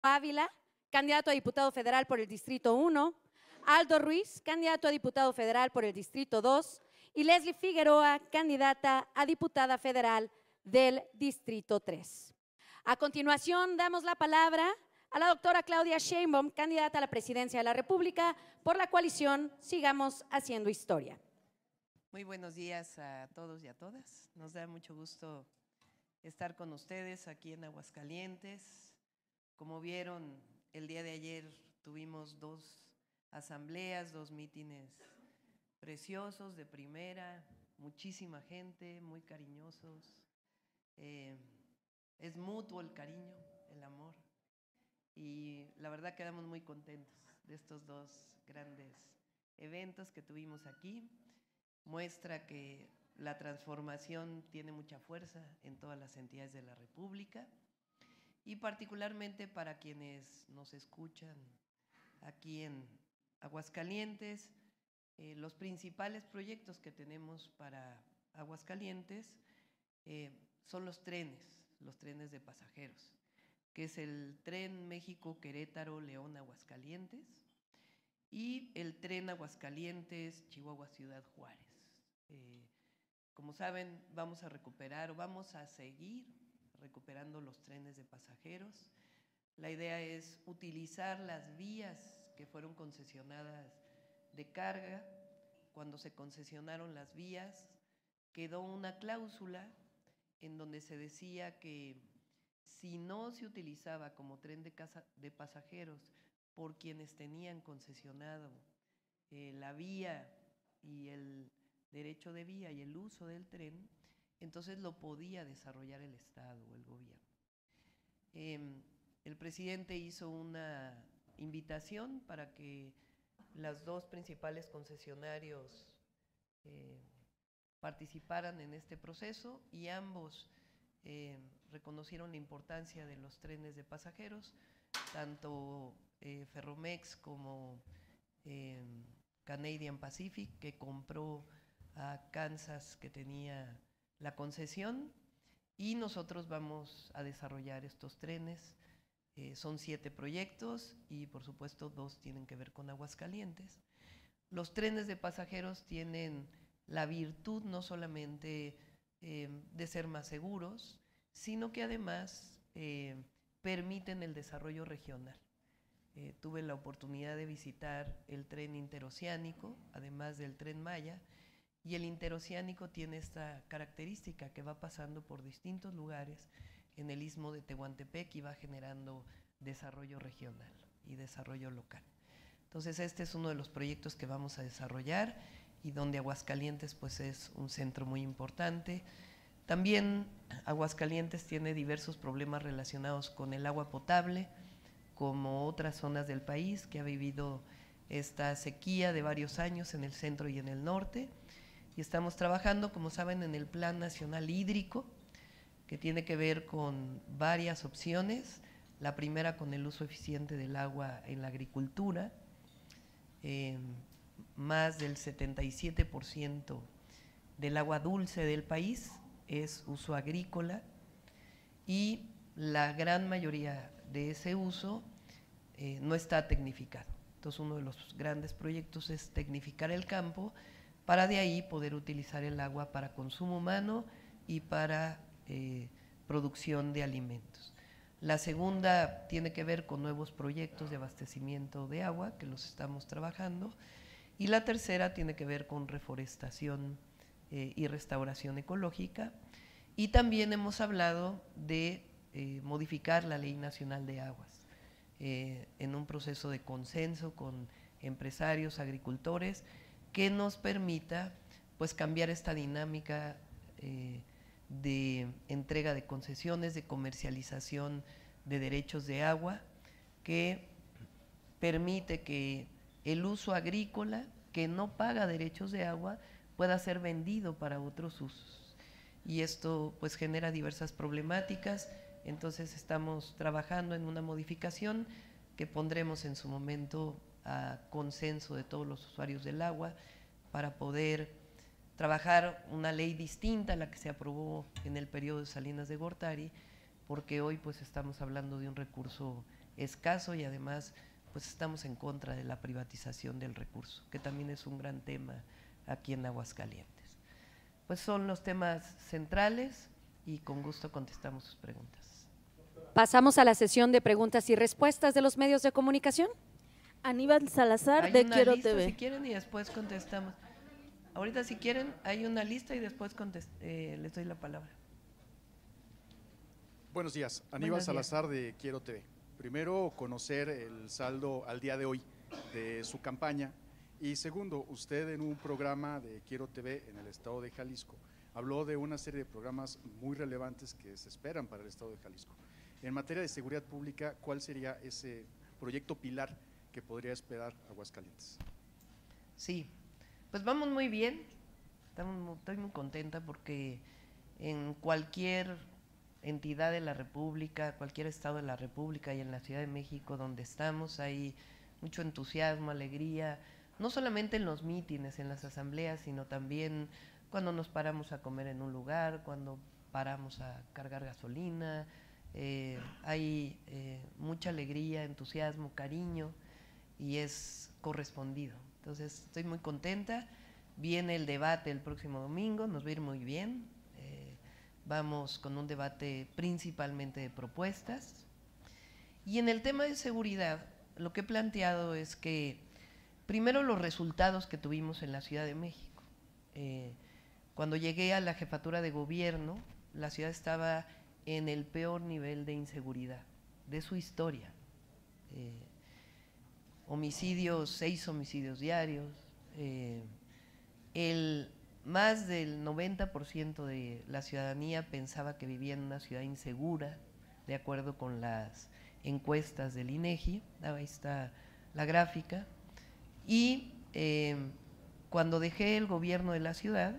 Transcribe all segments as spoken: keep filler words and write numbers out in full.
Ávila, candidato a diputado federal por el Distrito uno, Aldo Ruiz, candidato a diputado federal por el Distrito dos, y Leslie Figueroa, candidata a diputada federal del Distrito tres. A continuación, damos la palabra a la doctora Claudia Sheinbaum, candidata a la presidencia de la República por la coalición Sigamos Haciendo Historia. Muy buenos días a todos y a todas. Nos da mucho gusto estar con ustedes aquí en Aguascalientes. Como vieron, el día de ayer tuvimos dos asambleas, dos mítines preciosos de primera, muchísima gente, muy cariñosos. Eh, es mutuo el cariño, el amor. Y la verdad quedamos muy contentos de estos dos grandes eventos que tuvimos aquí. Muestra que la transformación tiene mucha fuerza en todas las entidades de la República y particularmente para quienes nos escuchan aquí en Aguascalientes. Eh, los principales proyectos que tenemos para Aguascalientes eh, son los trenes, los trenes de pasajeros, que es el tren México-Querétaro-León-Aguascalientes y el tren Aguascalientes-Chihuahua-Ciudad Juárez. Eh, como saben, vamos a recuperar o vamos a seguir recuperando los trenes de pasajeros. La idea es utilizar las vías que fueron concesionadas de carga. Cuando se concesionaron las vías, quedó una cláusula en donde se decía que si no se utilizaba como tren de, casa, de pasajeros por quienes tenían concesionado eh, la vía y el derecho de vía y el uso del tren, entonces lo podía desarrollar el Estado o el gobierno. Eh, el presidente hizo una invitación para que los dos principales concesionarios eh, participaran en este proceso y ambos eh, reconocieron la importancia de los trenes de pasajeros, tanto eh, Ferromex como eh, Canadian Pacific, que compró a Kansas, que tenía la concesión, y nosotros vamos a desarrollar estos trenes. Eh, son siete proyectos y por supuesto dos tienen que ver con Aguascalientes. Los trenes de pasajeros tienen la virtud no solamente eh, de ser más seguros, sino que además eh, permiten el desarrollo regional. Eh, tuve la oportunidad de visitar el tren interoceánico, además del tren Maya, y el interoceánico tiene esta característica que va pasando por distintos lugares en el istmo de Tehuantepec y va generando desarrollo regional y desarrollo local. Entonces este es uno de los proyectos que vamos a desarrollar y donde Aguascalientes pues es un centro muy importante. También Aguascalientes tiene diversos problemas relacionados con el agua potable, como otras zonas del país que ha vivido esta sequía de varios años en el centro y en el norte. Y estamos trabajando, como saben, en el Plan Nacional Hídrico, que tiene que ver con varias opciones. La primera con el uso eficiente del agua en la agricultura. Eh, más del setenta y siete por ciento del agua dulce del país es uso agrícola y la gran mayoría de ese uso eh, no está tecnificado. Entonces uno de los grandes proyectos es tecnificar el campo para de ahí poder utilizar el agua para consumo humano y para eh, producción de alimentos. La segunda tiene que ver con nuevos proyectos de abastecimiento de agua, que los estamos trabajando, y la tercera tiene que ver con reforestación eh, y restauración ecológica, y también hemos hablado de eh, modificar la Ley Nacional de Aguas, eh, en un proceso de consenso con empresarios, agricultores, que nos permita pues cambiar esta dinámica eh, de entrega de concesiones, de comercialización de derechos de agua, que permite que el uso agrícola, que no paga derechos de agua, pueda ser vendido para otros usos. Y esto pues genera diversas problemáticas, entonces estamos trabajando en una modificación que pondremos en su momento a consenso de todos los usuarios del agua para poder trabajar una ley distinta a la que se aprobó en el periodo de Salinas de Gortari, porque hoy pues estamos hablando de un recurso escaso y además pues estamos en contra de la privatización del recurso, que también es un gran tema aquí en Aguascalientes. Pues son los temas centrales y con gusto contestamos sus preguntas. Pasamos a la sesión de preguntas y respuestas de los medios de comunicación. Aníbal Salazar, Hay de una Quiero lista, T V. si quieren, y después contestamos. Ahorita si quieren, hay una lista y después eh, les doy la palabra. Buenos días, Aníbal Buenos días. Salazar de Quiero T V. Primero, conocer el saldo al día de hoy de su campaña y segundo, usted en un programa de Quiero T V en el estado de Jalisco habló de una serie de programas muy relevantes que se esperan para el estado de Jalisco. En materia de seguridad pública, ¿cuál sería ese proyecto pilar que podría esperar Aguascalientes? Sí, pues vamos muy bien, estamos, estoy muy contenta porque en cualquier entidad de la República, cualquier estado de la República y en la Ciudad de México donde estamos hay mucho entusiasmo, alegría, no solamente en los mítines, en las asambleas, sino también cuando nos paramos a comer en un lugar, cuando paramos a cargar gasolina, eh, hay eh, mucha alegría, entusiasmo, cariño y es correspondido. Entonces estoy muy contenta, viene el debate el próximo domingo, nos va a ir muy bien, eh, vamos con un debate principalmente de propuestas y en el tema de seguridad lo que he planteado es que primero los resultados que tuvimos en la Ciudad de México. Eh, cuando llegué a la jefatura de gobierno, la ciudad estaba en el peor nivel de inseguridad de su historia. Eh, homicidios, seis homicidios diarios, eh, el, más del noventa por ciento de la ciudadanía pensaba que vivía en una ciudad insegura, de acuerdo con las encuestas del INEGI, ahí está la gráfica, y eh, cuando dejé el gobierno de la ciudad,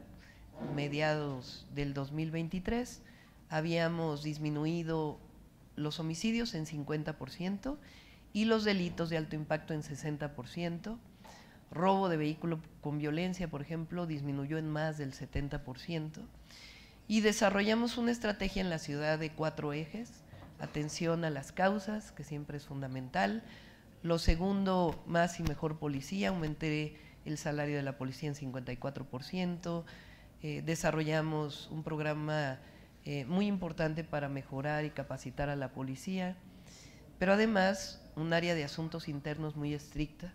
mediados del dos mil veintitrés, habíamos disminuido los homicidios en cincuenta por ciento y los delitos de alto impacto en sesenta por ciento. Robo de vehículo con violencia, por ejemplo, disminuyó en más del setenta por ciento. Y desarrollamos una estrategia en la ciudad de cuatro ejes: atención a las causas, que siempre es fundamental. Lo segundo, más y mejor policía, aumenté el salario de la policía en cincuenta y cuatro por ciento. Eh, desarrollamos un programa eh, muy importante para mejorar y capacitar a la policía, pero además un área de asuntos internos muy estricta.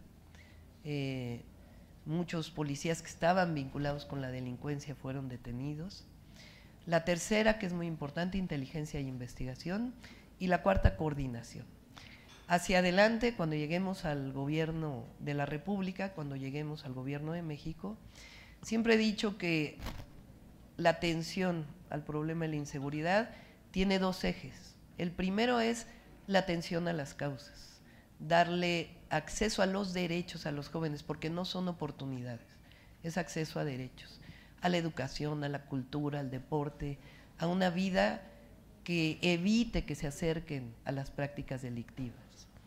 Eh, muchos policías que estaban vinculados con la delincuencia fueron detenidos. La tercera, que es muy importante, inteligencia y investigación. Y la cuarta, coordinación. Hacia adelante, cuando lleguemos al gobierno de la República, cuando lleguemos al gobierno de México, siempre he dicho que la atención al problema de la inseguridad tiene dos ejes. El primero es la atención a las causas, darle acceso a los derechos a los jóvenes, porque no son oportunidades, es acceso a derechos, a la educación, a la cultura, al deporte, a una vida que evite que se acerquen a las prácticas delictivas.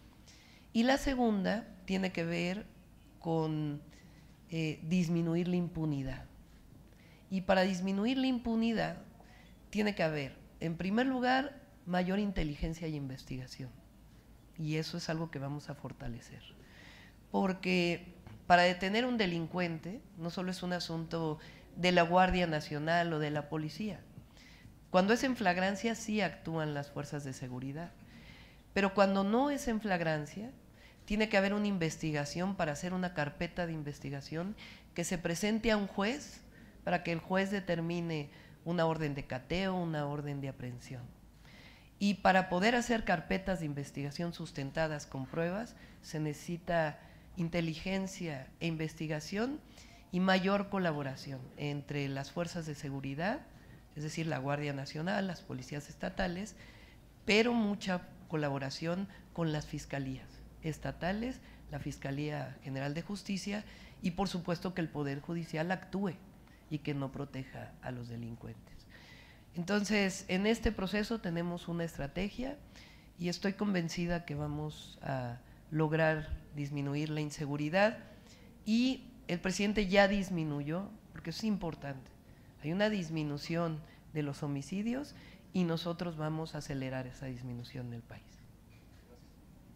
Y la segunda tiene que ver con eh, disminuir la impunidad. Y para disminuir la impunidad tiene que haber, en primer lugar, mayor inteligencia y investigación. Y eso es algo que vamos a fortalecer. Porque para detener a un delincuente no solo es un asunto de la Guardia Nacional o de la policía. Cuando es en flagrancia sí actúan las fuerzas de seguridad. Pero cuando no es en flagrancia, tiene que haber una investigación para hacer una carpeta de investigación que se presente a un juez para que el juez determine una orden de cateo, una orden de aprehensión. Y para poder hacer carpetas de investigación sustentadas con pruebas, se necesita inteligencia e investigación y mayor colaboración entre las fuerzas de seguridad, es decir, la Guardia Nacional, las policías estatales, pero mucha colaboración con las fiscalías estatales, la Fiscalía General de Justicia y por supuesto que el Poder Judicial actúe y que no proteja a los delincuentes. Entonces, en este proceso tenemos una estrategia y estoy convencida que vamos a lograr disminuir la inseguridad y el presidente ya disminuyó, porque es importante, hay una disminución de los homicidios y nosotros vamos a acelerar esa disminución del país.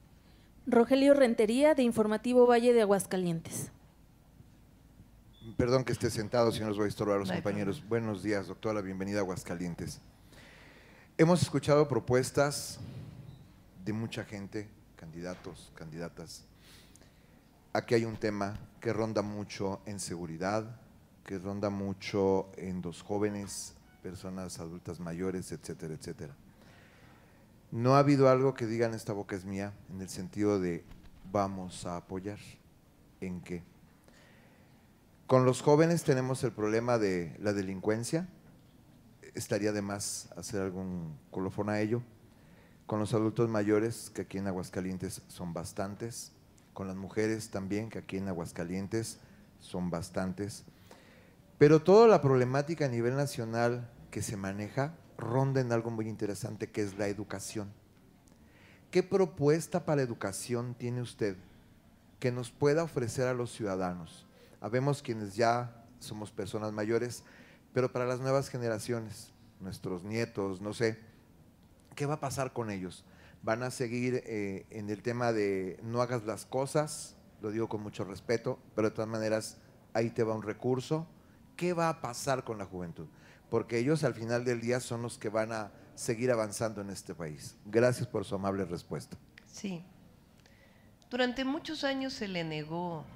Rogelio Rentería, de Informativo Valle de Aguascalientes. Perdón que esté sentado, si no los voy a estorbar a los No hay compañeros. problema. Buenos días, doctora, bienvenida a Aguascalientes. Hemos escuchado propuestas de mucha gente, candidatos, candidatas. Aquí hay un tema que ronda mucho en seguridad, que ronda mucho en los jóvenes, personas adultas mayores, etcétera, etcétera. No ha habido algo que digan esta boca es mía, en el sentido de vamos a apoyar. ¿En qué? Con los jóvenes tenemos el problema de la delincuencia, estaría de más hacer algún colofón a ello. Con los adultos mayores, que aquí en Aguascalientes son bastantes, con las mujeres también, que aquí en Aguascalientes son bastantes, pero toda la problemática a nivel nacional que se maneja ronda en algo muy interesante, que es la educación. ¿Qué propuesta para educación tiene usted que nos pueda ofrecer a los ciudadanos? Habemos quienes ya somos personas mayores, pero para las nuevas generaciones, nuestros nietos, no sé, ¿qué va a pasar con ellos? ¿Van a seguir eh, en el tema de no hagas las cosas? Lo digo con mucho respeto, pero de todas maneras ahí te va un recurso. ¿Qué va a pasar con la juventud? Porque ellos al final del día son los que van a seguir avanzando en este país. Gracias por su amable respuesta. Sí. Durante muchos años se le negó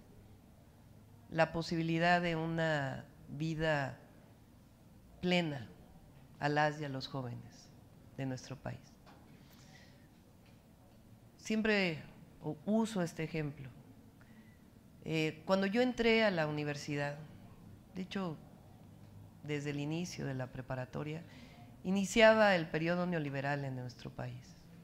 la posibilidad de una vida plena a las y a los jóvenes de nuestro país. Siempre uso este ejemplo. Eh, cuando yo entré a la universidad, de hecho, desde el inicio de la preparatoria, iniciaba el periodo neoliberal en nuestro país.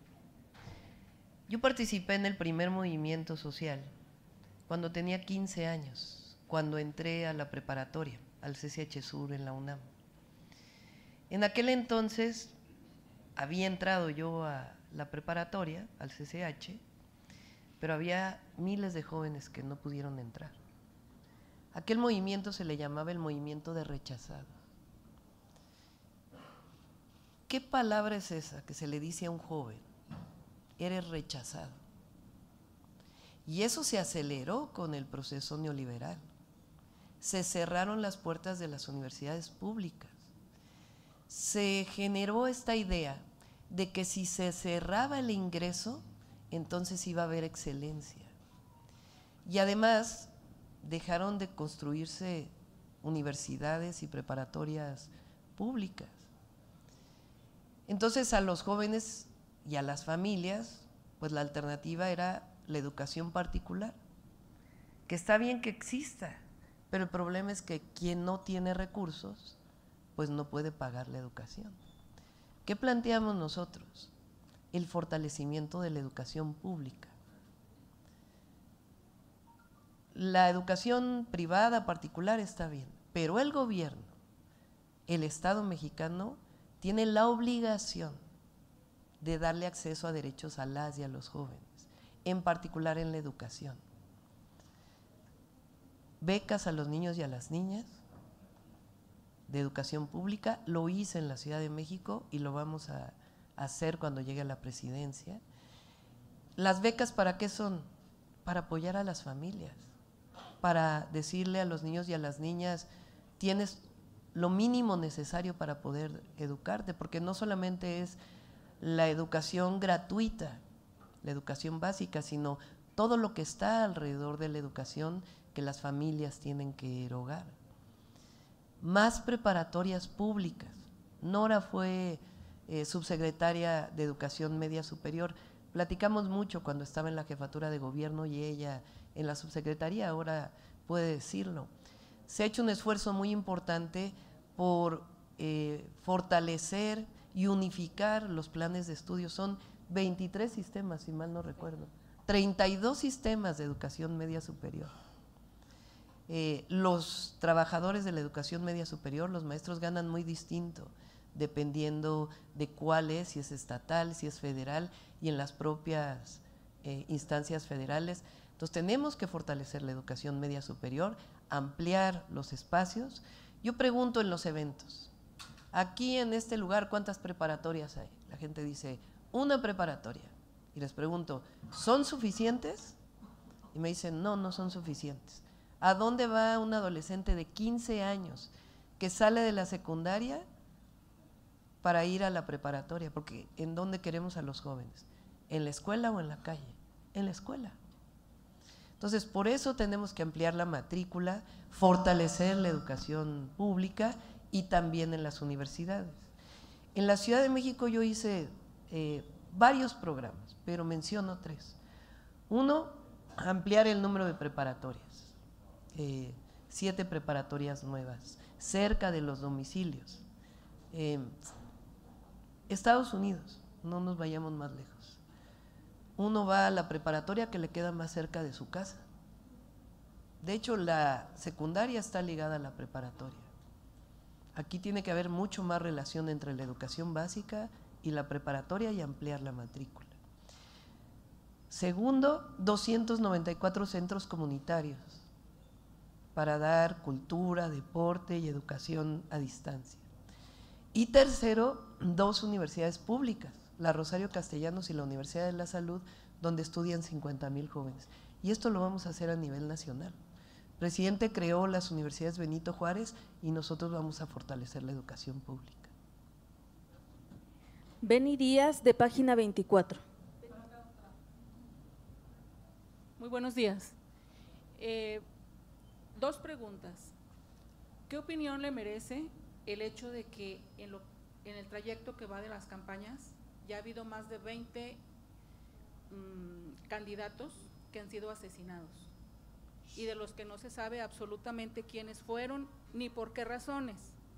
Yo participé en el primer movimiento social cuando tenía quince años, cuando entré a la preparatoria, al C C H Sur en la UNAM. En aquel entonces había entrado yo a la preparatoria, al C C H, pero había miles de jóvenes que no pudieron entrar. Aquel movimiento se le llamaba el movimiento de rechazados. ¿Qué palabra es esa que se le dice a un joven? Eres rechazado. Y eso se aceleró con el proceso neoliberal. Se cerraron las puertas de las universidades públicas. Se generó esta idea de que si se cerraba el ingreso, entonces iba a haber excelencia. Y además dejaron de construirse universidades y preparatorias públicas. Entonces a los jóvenes y a las familias, pues la alternativa era la educación particular, que está bien que exista, pero el problema es que quien no tiene recursos, pues no puede pagar la educación. ¿Qué planteamos nosotros? El fortalecimiento de la educación pública. La educación privada particular está bien, pero el gobierno, el Estado mexicano, tiene la obligación de darle acceso a derechos a las y a los jóvenes, en particular en la educación. Becas a los niños y a las niñas de educación pública, lo hice en la Ciudad de México y lo vamos a hacer cuando llegue a la presidencia. ¿Las becas para qué son? Para apoyar a las familias, para decirle a los niños y a las niñas, tienes lo mínimo necesario para poder educarte, porque no solamente es la educación gratuita, la educación básica, sino todo lo que está alrededor de la educación que las familias tienen que erogar. Más preparatorias públicas. Nora fue eh, subsecretaria de Educación Media Superior. Platicamos mucho cuando estaba en la jefatura de gobierno y ella en la subsecretaría, ahora puede decirlo. Se ha hecho un esfuerzo muy importante por eh, fortalecer y unificar los planes de estudio. Son veintitrés sistemas, si mal no recuerdo, treinta y dos sistemas de educación media superior. Eh, los trabajadores de la educación media superior, los maestros, ganan muy distinto, dependiendo de cuál es, si es estatal, si es federal, y en las propias eh, instancias federales. Entonces tenemos que fortalecer la educación media superior, ampliar los espacios. Yo pregunto en los eventos, aquí en este lugar, ¿cuántas preparatorias hay? La gente dice, una preparatoria. Y les pregunto, ¿son suficientes? Y me dicen, no, no son suficientes. ¿A dónde va un adolescente de quince años que sale de la secundaria para ir a la preparatoria? Porque ¿en dónde queremos a los jóvenes? ¿En la escuela o en la calle? En la escuela. Entonces, por eso tenemos que ampliar la matrícula, fortalecer la educación pública y también en las universidades. En la Ciudad de México yo hice eh, varios programas, pero menciono tres. Uno, ampliar el número de preparatorias, eh, siete preparatorias nuevas, cerca de los domicilios. Eh, Estados Unidos, no nos vayamos más lejos. Uno va a la preparatoria que le queda más cerca de su casa. De hecho, la secundaria está ligada a la preparatoria. Aquí tiene que haber mucho más relación entre la educación básica y la preparatoria y ampliar la matrícula. Segundo, doscientos noventa y cuatro centros comunitarios para dar cultura, deporte y educación a distancia. Y tercero, dos universidades públicas, la Rosario Castellanos y la Universidad de la Salud, donde estudian cincuenta mil jóvenes. Y esto lo vamos a hacer a nivel nacional. El presidente creó las universidades Benito Juárez y nosotros vamos a fortalecer la educación pública. Beni Díaz, de Página veinticuatro. Muy buenos días. Eh, dos preguntas. ¿Qué opinión le merece el hecho de que en, lo, en el trayecto que va de las campañas ya ha habido más de veinte mmm, candidatos que han sido asesinados y de los que no se sabe absolutamente quiénes fueron ni por qué razones?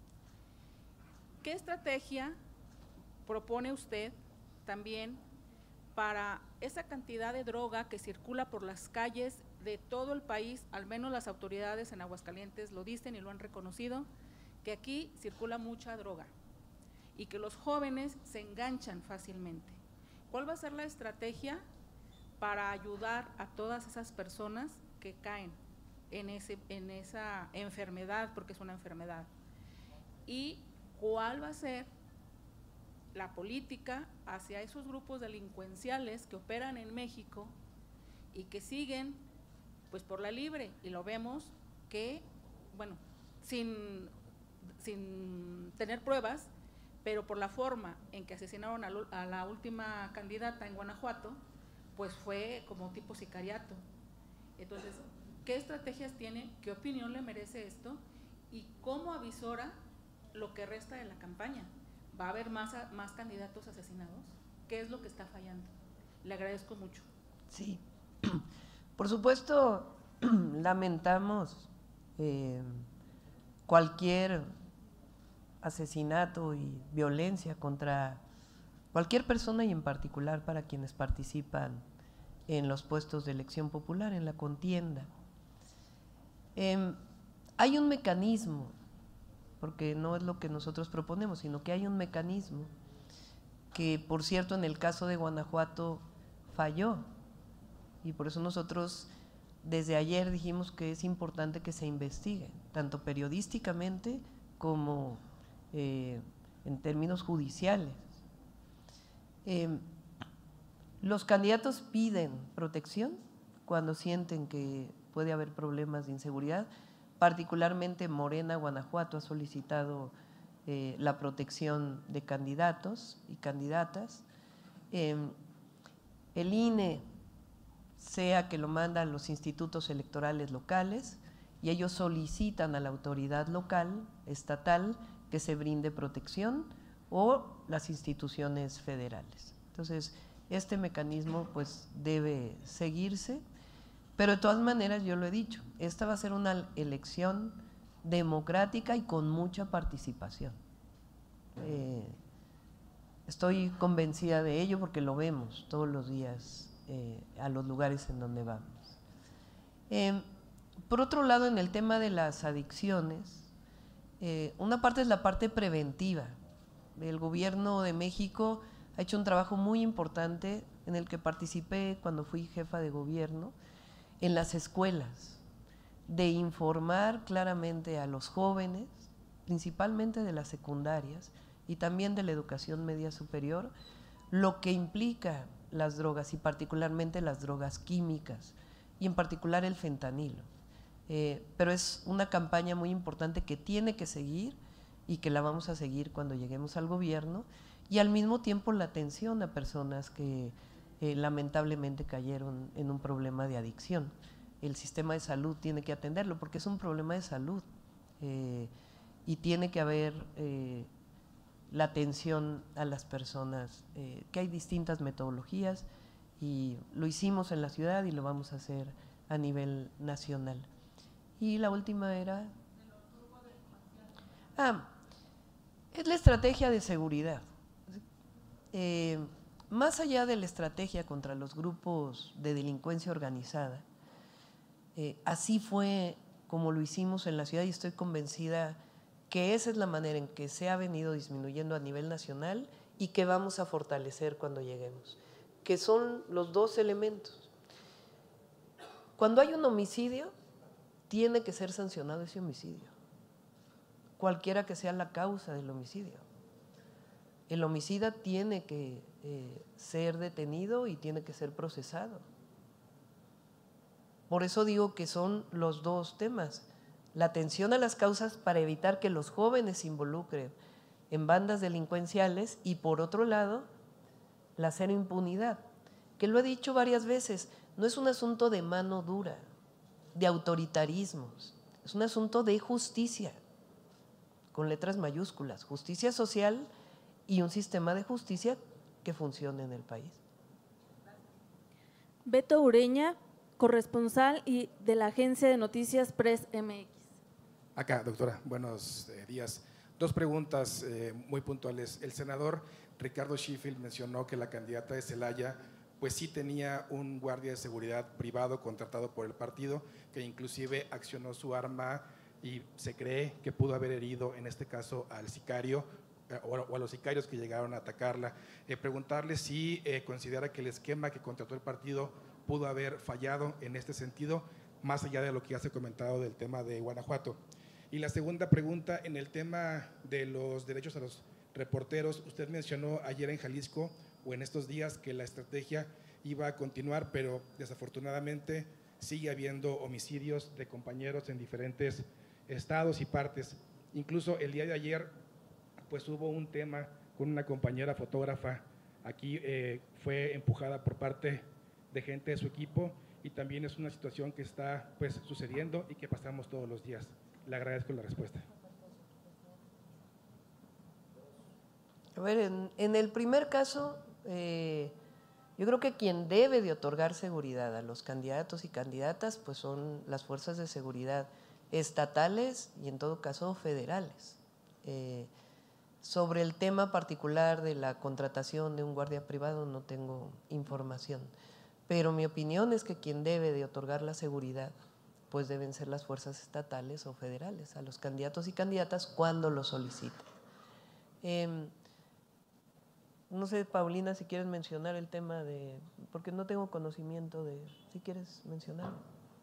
¿Qué estrategia propone usted también para esa cantidad de droga que circula por las calles de todo el país? Al menos las autoridades en Aguascalientes lo dicen y lo han reconocido, que aquí circula mucha droga y que los jóvenes se enganchan fácilmente. ¿Cuál va a ser la estrategia para ayudar a todas esas personas que caen en, ese, en esa enfermedad, porque es una enfermedad? ¿Y cuál va a ser la política hacia esos grupos delincuenciales que operan en México y que siguen pues por la libre? Y lo vemos que, bueno, sin, sin tener pruebas, pero por la forma en que asesinaron a, lo, a la última candidata en Guanajuato, pues fue como tipo sicariato. Entonces, ¿qué estrategias tiene? ¿Qué opinión le merece esto? ¿Y cómo avisora lo que resta de la campaña? ¿Va a haber más, más candidatos asesinados? ¿Qué es lo que está fallando? Le agradezco mucho. Sí, por supuesto, lamentamos eh, cualquier asesinato y violencia contra cualquier persona y en particular para quienes participan en los puestos de elección popular, en la contienda. Eh, hay un mecanismo, porque no es lo que nosotros proponemos, sino que hay un mecanismo que, por cierto, en el caso de Guanajuato falló, y por eso nosotros desde ayer dijimos que es importante que se investigue, tanto periodísticamente como eh, en términos judiciales. Eh, los candidatos piden protección cuando sienten que puede haber problemas de inseguridad. Particularmente Morena, Guanajuato, ha solicitado eh, la protección de candidatos y candidatas. Eh, el I N E, sea que lo mandan los institutos electorales locales, y ellos solicitan a la autoridad local, estatal, que se brinde protección, o las instituciones federales. Entonces, este mecanismo pues debe seguirse. Pero de todas maneras, yo lo he dicho, esta va a ser una elección democrática y con mucha participación. Eh, estoy convencida de ello porque lo vemos todos los días eh, a los lugares en donde vamos. Eh, por otro lado, en el tema de las adicciones, eh, una parte es la parte preventiva. El gobierno de México ha hecho un trabajo muy importante en el que participé cuando fui jefa de gobierno, en las escuelas, de informar claramente a los jóvenes, principalmente de las secundarias y también de la educación media superior, lo que implica las drogas y particularmente las drogas químicas y en particular el fentanilo. Eh, pero es una campaña muy importante que tiene que seguir y que la vamos a seguir cuando lleguemos al gobierno, y al mismo tiempo la atención a personas que eh, lamentablemente cayeron en un problema de adicción. El sistema de salud tiene que atenderlo porque es un problema de salud eh, y tiene que haber eh, la atención a las personas, eh, que hay distintas metodologías y lo hicimos en la ciudad y lo vamos a hacer a nivel nacional. Y la última era… Ah, es la estrategia de seguridad. Eh, más allá de la estrategia contra los grupos de delincuencia organizada, eh, así fue como lo hicimos en la ciudad y estoy convencida que esa es la manera en que se ha venido disminuyendo a nivel nacional y que vamos a fortalecer cuando lleguemos, que son los dos elementos. Cuando hay un homicidio, tiene que ser sancionado ese homicidio, cualquiera que sea la causa del homicidio. El homicida tiene que eh, ser detenido y tiene que ser procesado. Por eso digo que son los dos temas, la atención a las causas para evitar que los jóvenes se involucren en bandas delincuenciales y por otro lado, la cero impunidad, que lo he dicho varias veces, no es un asunto de mano dura, de autoritarismos, es un asunto de justicia, con letras mayúsculas, justicia social y un sistema de justicia que funcione en el país. Beto Ureña, corresponsal y de la agencia de noticias Press M X. Acá, doctora, buenos eh, días. Dos preguntas eh, muy puntuales. El senador Ricardo Sheffield mencionó que la candidata de Celaya pues sí tenía un guardia de seguridad privado contratado por el partido que inclusive accionó su arma y se cree que pudo haber herido en este caso al sicario eh, o, o a los sicarios que llegaron a atacarla. Eh, preguntarle si eh, considera que el esquema que contrató el partido pudo haber fallado en este sentido, más allá de lo que ya se ha comentado del tema de Guanajuato. Y la segunda pregunta, en el tema de los derechos a los reporteros, usted mencionó ayer en Jalisco o en estos días que la estrategia iba a continuar, pero desafortunadamente sigue habiendo homicidios de compañeros en diferentes estados y partes. Incluso el día de ayer pues hubo un tema con una compañera fotógrafa, aquí eh, fue empujada por parte de gente de su equipo y también es una situación que está pues sucediendo y que pasamos todos los días. Le agradezco la respuesta. A ver, en, en el primer caso, eh, yo creo que quien debe de otorgar seguridad a los candidatos y candidatas pues son las fuerzas de seguridad estatales y en todo caso federales. Eh, sobre el tema particular de la contratación de un guardia privado no tengo información, pero mi opinión es que quien debe de otorgar la seguridad pues deben ser las fuerzas estatales o federales a los candidatos y candidatas cuando lo soliciten. Eh, no sé, Paulina, si quieres mencionar el tema de, porque no tengo conocimiento de, si quieres mencionarlo.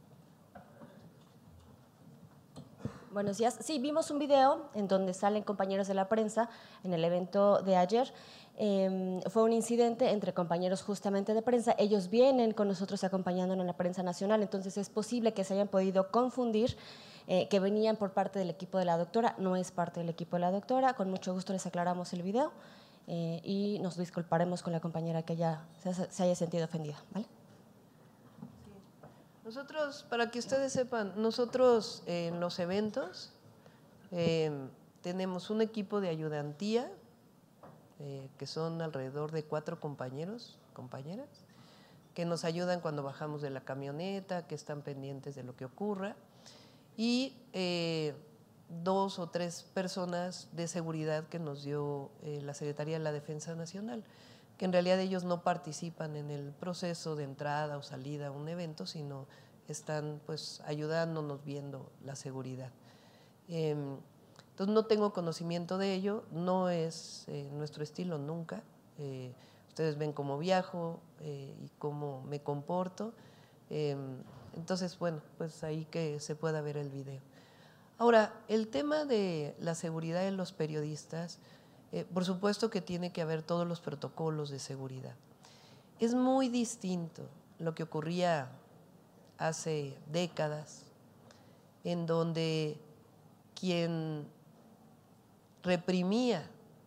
Buenos días. Sí, vimos un video en donde salen compañeros de la prensa en el evento de ayer. Eh, fue un incidente entre compañeros justamente de prensa. Ellos vienen con nosotros acompañándonos en la prensa nacional, entonces es posible que se hayan podido confundir, eh, que venían por parte del equipo de la doctora. No es parte del equipo de la doctora. Con mucho gusto les aclaramos el video eh, y nos disculparemos con la compañera que ya se, se haya sentido ofendida, ¿vale? Nosotros, para que ustedes sepan, nosotros eh, en los eventos eh, tenemos un equipo de ayudantía, eh, que son alrededor de cuatro compañeros, compañeras, que nos ayudan cuando bajamos de la camioneta, que están pendientes de lo que ocurra, y eh, dos o tres personas de seguridad que nos dio eh, la Secretaría de la Defensa Nacional, que en realidad ellos no participan en el proceso de entrada o salida a un evento, sino están pues ayudándonos viendo la seguridad. Eh, entonces no tengo conocimiento de ello, no es eh, nuestro estilo nunca. Eh, ustedes ven cómo viajo eh, y cómo me comporto. Eh, entonces, bueno, pues ahí que se pueda ver el video. Ahora, el tema de la seguridad de los periodistas, Eh, por supuesto que tiene que haber todos los protocolos de seguridad. Es muy distinto lo que ocurría hace décadas, en donde quien reprimía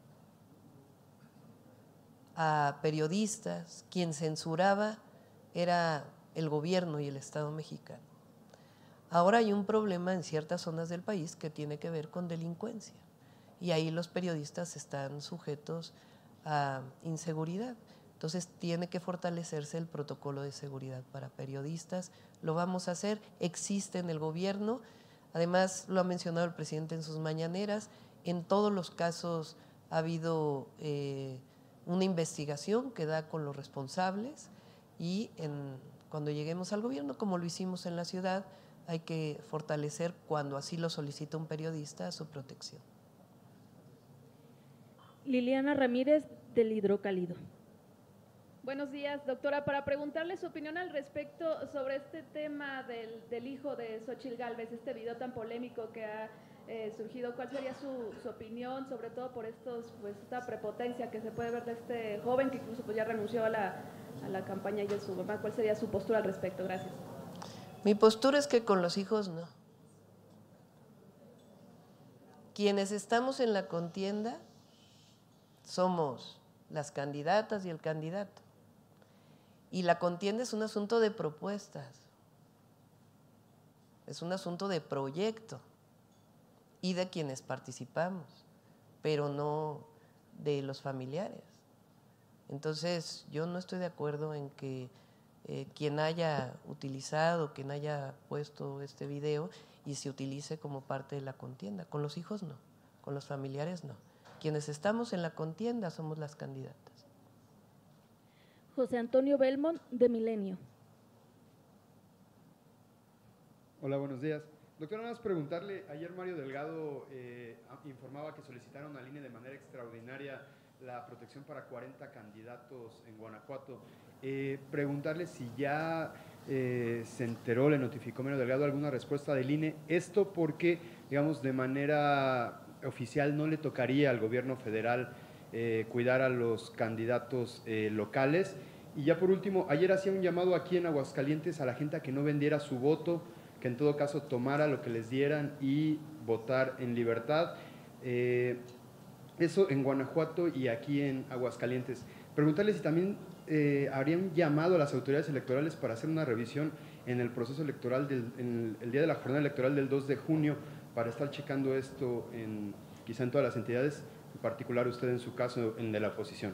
a periodistas, quien censuraba, era el gobierno y el Estado mexicano. Ahora hay un problema en ciertas zonas del país que tiene que ver con delincuencia y ahí los periodistas están sujetos a inseguridad. Entonces tiene que fortalecerse el protocolo de seguridad para periodistas. Lo vamos a hacer, existe en el gobierno, además lo ha mencionado el presidente en sus mañaneras, en todos los casos ha habido eh, una investigación que da con los responsables y en, cuando lleguemos al gobierno, como lo hicimos en la ciudad, hay que fortalecer, cuando así lo solicita un periodista, su protección. Liliana Ramírez, del Hidrocálido. Buenos días, doctora. Para preguntarle su opinión al respecto sobre este tema del, del hijo de Xóchitl Gálvez, este video tan polémico que ha eh, surgido, ¿cuál sería su, su opinión, sobre todo por estos, pues, esta prepotencia que se puede ver de este joven que incluso pues, ya renunció a la, a la campaña y de su mamá? ¿Cuál sería su postura al respecto? Gracias. Mi postura es que con los hijos no. Quienes estamos en la contienda somos las candidatas y el candidato. Y la contienda es un asunto de propuestas, es un asunto de proyecto y de quienes participamos, pero no de los familiares. Entonces, yo no estoy de acuerdo en que eh, quien haya utilizado, quien haya puesto este video y se utilice como parte de la contienda. Con los hijos no, con los familiares no. Quienes estamos en la contienda somos las candidatas. José Antonio Belmont, de Milenio. Hola, buenos días. Doctora, nada más preguntarle, ayer Mario Delgado eh, informaba que solicitaron al I N E de manera extraordinaria la protección para cuarenta candidatos en Guanajuato. Eh, preguntarle si ya eh, se enteró, le notificó Mario Delgado alguna respuesta del I N E. Esto porque, digamos, de manera oficial no le tocaría al gobierno federal eh, cuidar a los candidatos eh, locales. Y ya por último, ayer hacía un llamado aquí en Aguascalientes a la gente a que no vendiera su voto, que en todo caso tomara lo que les dieran y votar en libertad. Eh, eso en Guanajuato y aquí en Aguascalientes. Preguntarle si también eh, habrían llamado a las autoridades electorales para hacer una revisión en el proceso electoral, del, en el, el día de la jornada electoral del dos de junio, para estar checando esto en, quizá en todas las entidades, en particular usted en su caso, en de la oposición.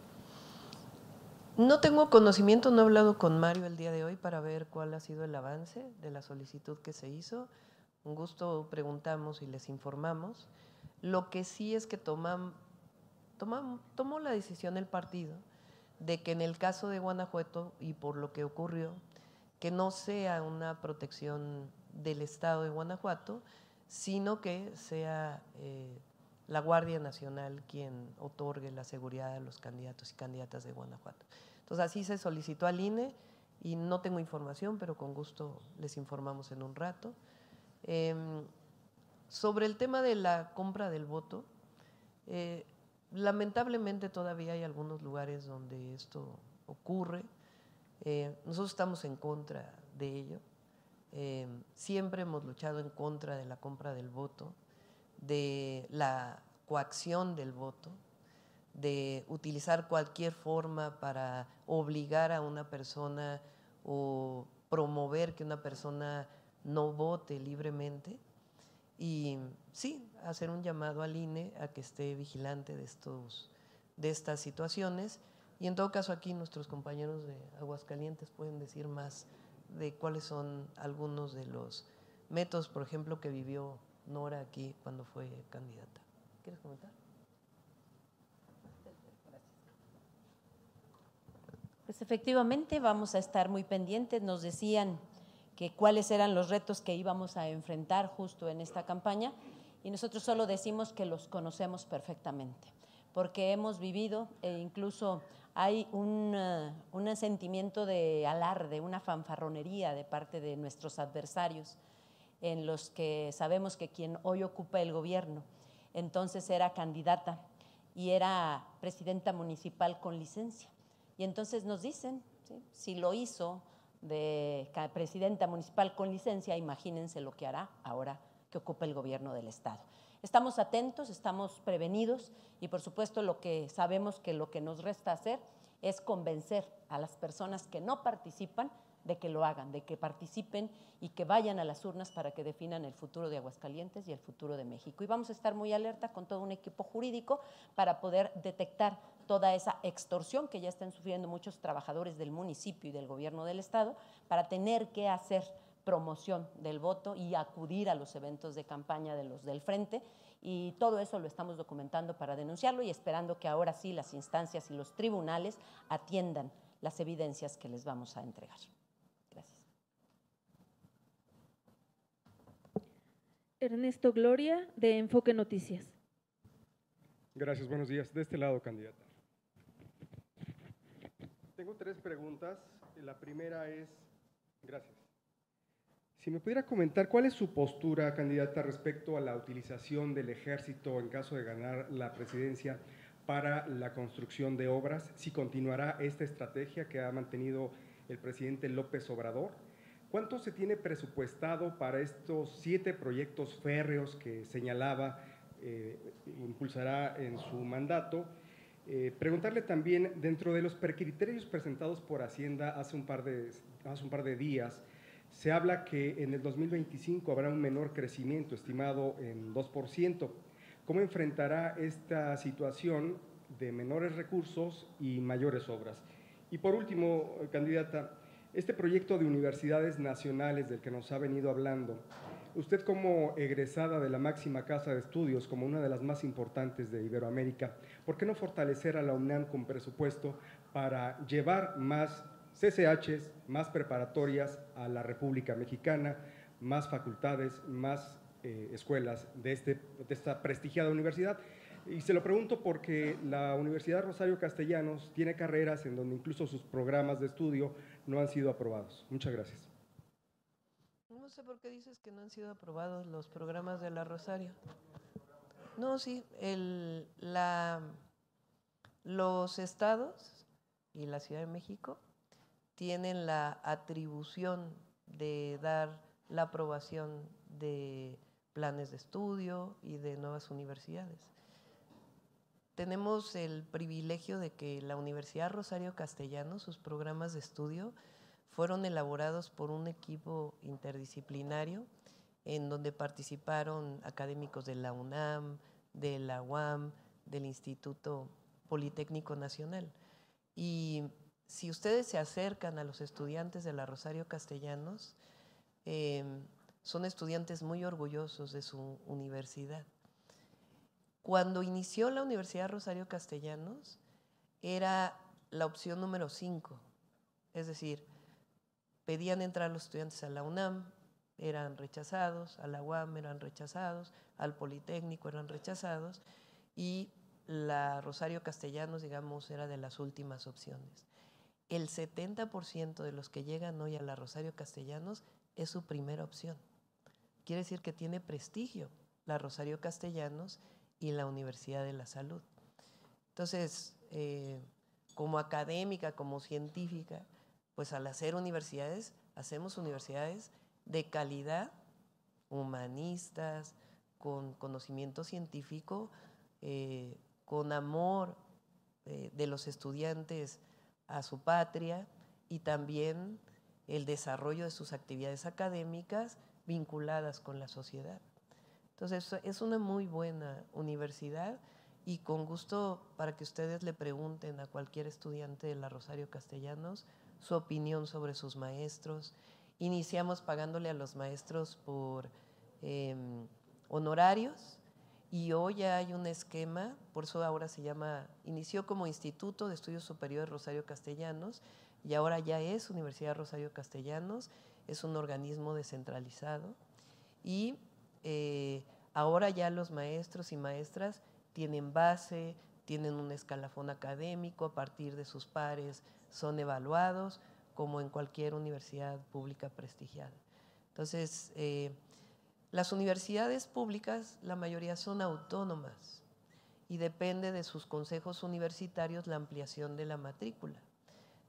No tengo conocimiento, no he hablado con Mario el día de hoy para ver cuál ha sido el avance de la solicitud que se hizo. Un gusto preguntamos y les informamos. Lo que sí es que toman, toman, tomó la decisión el partido de que en el caso de Guanajuato y por lo que ocurrió, que no sea una protección del Estado de Guanajuato, sino que sea eh, la Guardia Nacional quien otorgue la seguridad a los candidatos y candidatas de Guanajuato. Entonces así se solicitó al I N E y no tengo información, pero con gusto les informamos en un rato. Eh, sobre el tema de la compra del voto, eh, lamentablemente todavía hay algunos lugares donde esto ocurre. Eh, nosotros estamos en contra de ello. Eh, siempre hemos luchado en contra de la compra del voto, de la coacción del voto, de utilizar cualquier forma para obligar a una persona o promover que una persona no vote libremente. Y sí, hacer un llamado al I N E a que esté vigilante de, estos, de estas situaciones. Y en todo caso aquí nuestros compañeros de Aguascalientes pueden decir más de cuáles son algunos de los métodos, por ejemplo, que vivió Nora aquí cuando fue candidata. ¿Quieres comentar? Pues efectivamente vamos a estar muy pendientes. Nos decían que cuáles eran los retos que íbamos a enfrentar justo en esta campaña y nosotros solo decimos que los conocemos perfectamente, porque hemos vivido e incluso hay un, uh, un sentimiento de alarde, una fanfarronería de parte de nuestros adversarios, en los que sabemos que quien hoy ocupa el gobierno, entonces era candidata y era presidenta municipal con licencia. Y Y entonces nos dicen, ¿sí? Si lo hizo de presidenta municipal con licencia, imagínense lo que hará ahora que ocupa el gobierno del Estado. Estamos atentos, estamos prevenidos y por supuesto lo que sabemos que lo que nos resta hacer es convencer a las personas que no participan de que lo hagan, de que participen y que vayan a las urnas para que definan el futuro de Aguascalientes y el futuro de México. Y vamos a estar muy alerta con todo un equipo jurídico para poder detectar toda esa extorsión que ya están sufriendo muchos trabajadores del municipio y del gobierno del Estado para tener que hacer promoción del voto y acudir a los eventos de campaña de los del Frente, y todo eso lo estamos documentando para denunciarlo y esperando que ahora sí las instancias y los tribunales atiendan las evidencias que les vamos a entregar. Gracias. Ernesto Gloria, de Enfoque Noticias. Gracias, buenos días. De este lado, candidata. Tengo tres preguntas. La primera es, gracias. Si me pudiera comentar cuál es su postura, candidata, respecto a la utilización del ejército en caso de ganar la presidencia para la construcción de obras, si continuará esta estrategia que ha mantenido el presidente López Obrador. ¿Cuánto se tiene presupuestado para estos siete proyectos férreos que señalaba eh, impulsará en su mandato? Eh, preguntarle también, dentro de los criterios presentados por Hacienda hace un par de, hace un par de días, se habla que en el dos mil veinticinco habrá un menor crecimiento, estimado en dos por ciento. ¿Cómo enfrentará esta situación de menores recursos y mayores obras? Y por último, candidata, este proyecto de universidades nacionales del que nos ha venido hablando, usted como egresada de la máxima casa de estudios, como una de las más importantes de Iberoamérica, ¿por qué no fortalecer a la UNAM con presupuesto para llevar más C C Hs, más preparatorias a la República Mexicana, más facultades, más eh, escuelas de, este, de esta prestigiada universidad? Y se lo pregunto porque la Universidad Rosario Castellanos tiene carreras en donde incluso sus programas de estudio no han sido aprobados. Muchas gracias. No sé por qué dices que no han sido aprobados los programas de la Rosario. No, sí, el, la, los estados y la Ciudad de México tienen la atribución de dar la aprobación de planes de estudio y de nuevas universidades. Tenemos el privilegio de que la Universidad Rosario Castellanos, sus programas de estudio, fueron elaborados por un equipo interdisciplinario en donde participaron académicos de la UNAM, de la U A M, del Instituto Politécnico Nacional. Y si ustedes se acercan a los estudiantes de la Rosario Castellanos, eh, son estudiantes muy orgullosos de su universidad. Cuando inició la Universidad Rosario Castellanos, era la opción número cinco, es decir, pedían entrar los estudiantes a la UNAM, eran rechazados, a la U A M eran rechazados, al Politécnico eran rechazados, y la Rosario Castellanos, digamos, era de las últimas opciones. El setenta por ciento de los que llegan hoy a la Rosario Castellanos es su primera opción. Quiere decir que tiene prestigio la Rosario Castellanos y la Universidad de la Salud. Entonces, eh, como académica, como científica, pues al hacer universidades, hacemos universidades de calidad, humanistas, con conocimiento científico, eh, con amor eh, de los estudiantes a su patria y también el desarrollo de sus actividades académicas vinculadas con la sociedad. Entonces, es una muy buena universidad y con gusto para que ustedes le pregunten a cualquier estudiante de la Rosario Castellanos su opinión sobre sus maestros. Iniciamos pagándole a los maestros por eh, honorarios y hoy ya hay un esquema, por eso ahora se llama, inició como Instituto de Estudios Superiores Rosario Castellanos y ahora ya es Universidad Rosario Castellanos, es un organismo descentralizado y eh, ahora ya los maestros y maestras tienen base, tienen un escalafón académico, a partir de sus pares son evaluados como en cualquier universidad pública prestigiada. Entonces, eh, las universidades públicas, la mayoría son autónomas y depende de sus consejos universitarios la ampliación de la matrícula.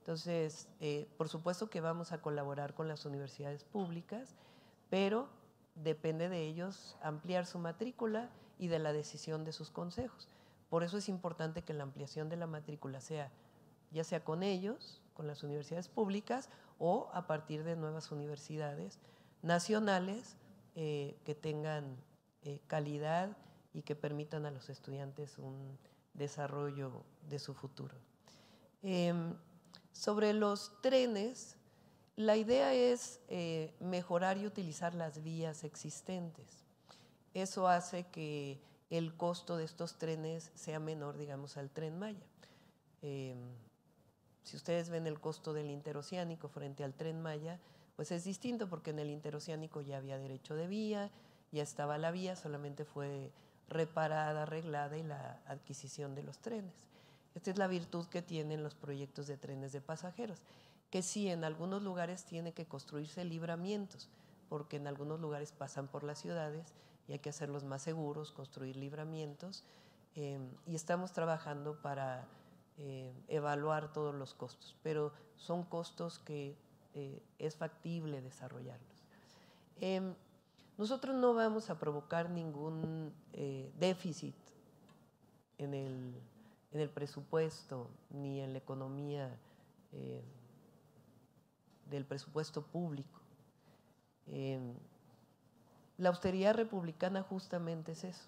Entonces, eh, por supuesto que vamos a colaborar con las universidades públicas, pero depende de ellos ampliar su matrícula y de la decisión de sus consejos. Por eso es importante que la ampliación de la matrícula sea ya sea con ellos, con las universidades públicas, o a partir de nuevas universidades nacionales eh, que tengan eh, calidad y que permitan a los estudiantes un desarrollo de su futuro. Eh, sobre los trenes, la idea es eh, mejorar y utilizar las vías existentes. Eso hace que el costo de estos trenes sea menor, digamos, al Tren Maya. Eh, si ustedes ven el costo del interoceánico frente al Tren Maya, pues es distinto porque en el interoceánico ya había derecho de vía, ya estaba la vía, solamente fue reparada, arreglada y la adquisición de los trenes. Esta es la virtud que tienen los proyectos de trenes de pasajeros, que sí, en algunos lugares tiene que construirse libramientos, porque en algunos lugares pasan por las ciudades y hay que hacerlos más seguros, construir libramientos, eh, y estamos trabajando para eh, evaluar todos los costos, pero son costos que eh, es factible desarrollarlos. Eh, nosotros no vamos a provocar ningún eh, déficit en el, en el presupuesto ni en la economía eh, del presupuesto público. Eh, la austeridad republicana justamente es eso.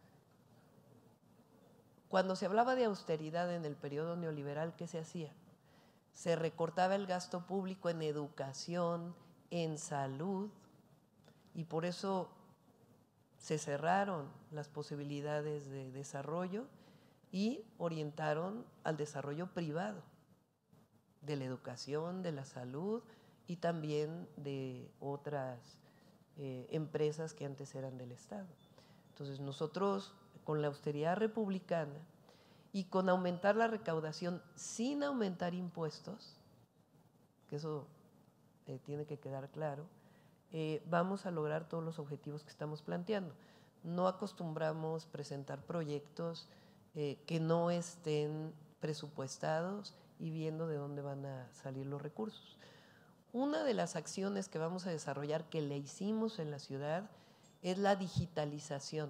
Cuando se hablaba de austeridad en el periodo neoliberal, ¿qué se hacía? Se recortaba el gasto público en educación, en salud, y por eso se cerraron las posibilidades de desarrollo y orientaron al desarrollo privado de la educación, de la salud y también de otras eh, empresas que antes eran del Estado. Entonces nosotros, con la austeridad republicana y con aumentar la recaudación sin aumentar impuestos, que eso eh, tiene que quedar claro, eh, vamos a lograr todos los objetivos que estamos planteando. No acostumbramos presentar proyectos eh, que no estén presupuestados y viendo de dónde van a salir los recursos. Una de las acciones que vamos a desarrollar, que le hicimos en la ciudad, es la digitalización.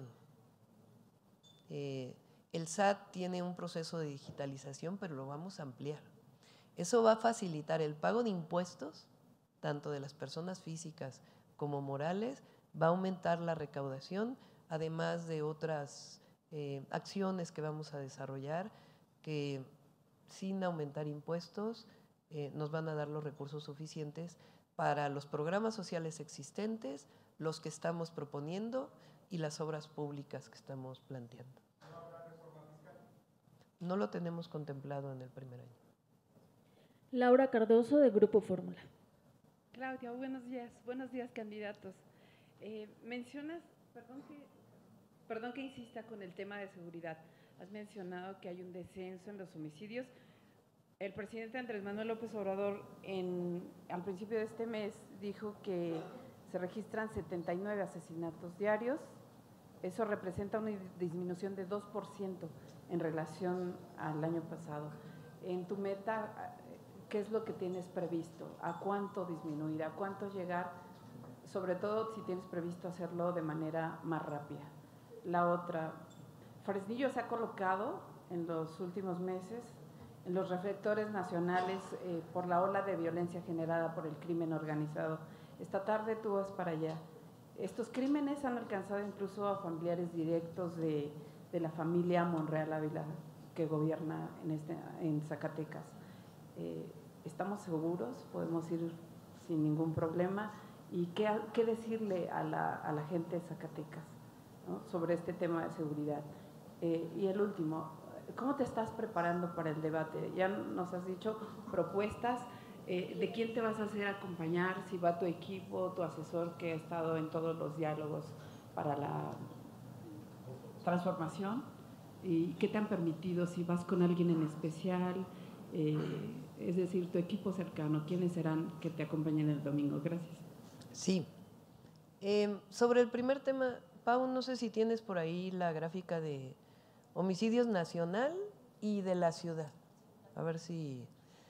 Eh, el S A T tiene un proceso de digitalización, pero lo vamos a ampliar. Eso va a facilitar el pago de impuestos, tanto de las personas físicas como morales, va a aumentar la recaudación, además de otras eh, acciones que vamos a desarrollar que sin aumentar impuestos eh, nos van a dar los recursos suficientes para los programas sociales existentes, los que estamos proponiendo y las obras públicas que estamos planteando. No lo tenemos contemplado en el primer año. Laura Cardoso, de Grupo Fórmula. Claudia, buenos días. Buenos días, candidatos. Eh, mencionas, perdón que, perdón que insista con el tema de seguridad. Has mencionado que hay un descenso en los homicidios. El presidente Andrés Manuel López Obrador en, al principio de este mes dijo que se registran setenta y nueve asesinatos diarios. Eso representa una disminución de dos por ciento en relación al año pasado. En tu meta, ¿qué es lo que tienes previsto? ¿A cuánto disminuir? ¿A cuánto llegar? Sobre todo si tienes previsto hacerlo de manera más rápida. La otra, Fresnillo se ha colocado en los últimos meses en los reflectores nacionales eh, por la ola de violencia generada por el crimen organizado. Esta tarde tú vas para allá. Estos crímenes han alcanzado incluso a familiares directos de, de la familia Monreal Ávila, que gobierna en, este, en Zacatecas. Eh, ¿Estamos seguros? ¿Podemos ir sin ningún problema? ¿Y qué, qué decirle a la, a la gente de Zacatecas, ¿no?, sobre este tema de seguridad? Eh, y el último, ¿cómo te estás preparando para el debate? Ya nos has dicho propuestas. Eh, ¿De quién te vas a hacer acompañar? Si va tu equipo, tu asesor que ha estado en todos los diálogos para la transformación. ¿Y qué te han permitido? Si vas con alguien en especial, eh, es decir, tu equipo cercano, ¿quiénes serán que te acompañen el domingo? Gracias. Sí. Eh, sobre el primer tema, Pau, no sé si tienes por ahí la gráfica de homicidios nacional y de la ciudad. A ver si…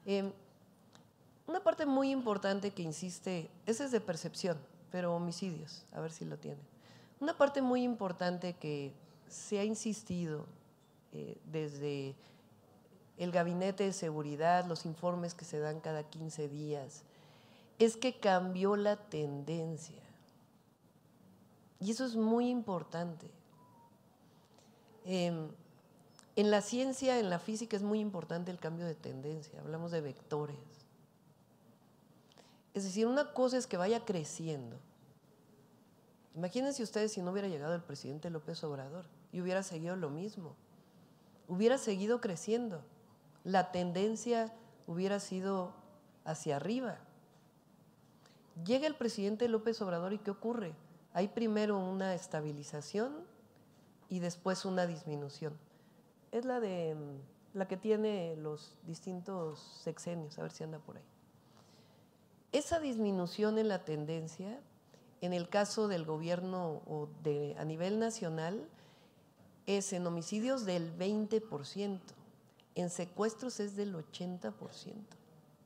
Eh, una parte muy importante que insiste, ese es de percepción, pero homicidios, a ver si lo tienen. Una parte muy importante que se ha insistido eh, desde el Gabinete de Seguridad, los informes que se dan cada quince días, es que cambió la tendencia. Y eso es muy importante. Eh, en la ciencia, en la física, es muy importante el cambio de tendencia. Hablamos de vectores. Es decir, una cosa es que vaya creciendo. Imagínense ustedes si no hubiera llegado el presidente López Obrador y hubiera seguido lo mismo. Hubiera seguido creciendo. La tendencia hubiera sido hacia arriba. Llega el presidente López Obrador y ¿qué ocurre? Hay primero una estabilización y después una disminución. Es la de la que tiene los distintos sexenios, a ver si anda por ahí. Esa disminución en la tendencia, en el caso del gobierno o de, a nivel nacional, es en homicidios del veinte por ciento, en secuestros es del ochenta por ciento.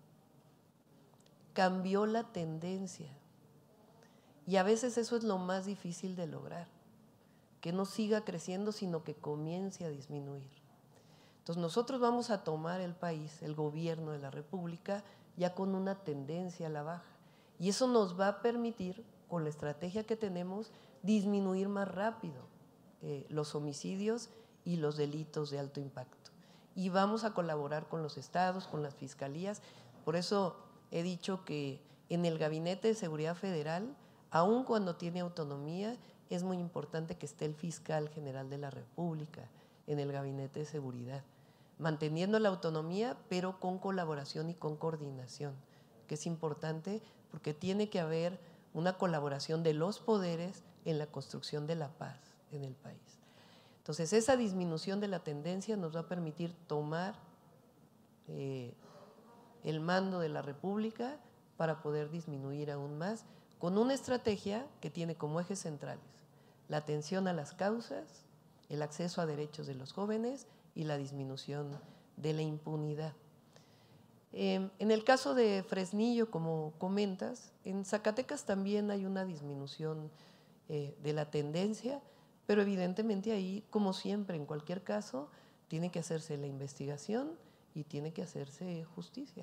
Cambió la tendencia. Y a veces eso es lo más difícil de lograr, que no siga creciendo, sino que comience a disminuir. Entonces nosotros vamos a tomar el país, el gobierno de la República, ya con una tendencia a la baja. Y eso nos va a permitir, con la estrategia que tenemos, disminuir más rápido eh, los homicidios y los delitos de alto impacto. Y vamos a colaborar con los estados, con las fiscalías. Por eso he dicho que en el Gabinete de Seguridad Federal, aun cuando tiene autonomía, es muy importante que esté el fiscal general de la República en el Gabinete de Seguridad, manteniendo la autonomía, pero con colaboración y con coordinación, que es importante porque tiene que haber una colaboración de los poderes en la construcción de la paz en el país. Entonces, esa disminución de la tendencia nos va a permitir tomar eh, el mando de la República para poder disminuir aún más, con una estrategia que tiene como ejes centrales la atención a las causas, el acceso a derechos de los jóvenes y la disminución de la impunidad. Eh, en el caso de Fresnillo, como comentas, en Zacatecas también hay una disminución eh, de la tendencia, pero evidentemente ahí, como siempre, en cualquier caso, tiene que hacerse la investigación y tiene que hacerse justicia.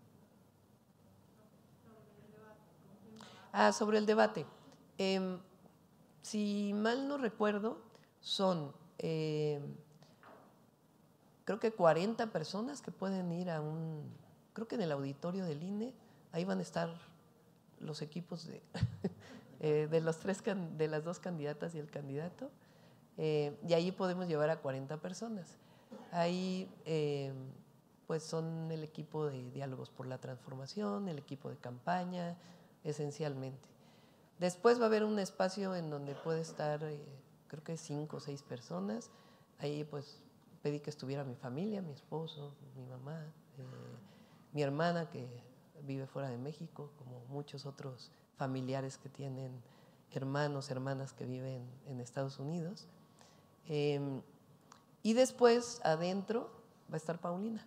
Ah, sobre el debate. Eh, si mal no recuerdo, son eh, creo que cuarenta personas que pueden ir a un, creo que en el auditorio del I N E, ahí van a estar los equipos de, eh, de, los tres, de las dos candidatas y el candidato, eh, y ahí podemos llevar a cuarenta personas. Ahí eh, pues son el equipo de Diálogos por la Transformación, el equipo de campaña, esencialmente. Después va a haber un espacio en donde puede estar, eh, creo que cinco o seis personas. Ahí pues pedí que estuviera mi familia, mi esposo, mi mamá, eh, mi hermana que vive fuera de México, como muchos otros familiares que tienen hermanos, hermanas que viven en Estados Unidos. Eh, y después, adentro, va a estar Paulina.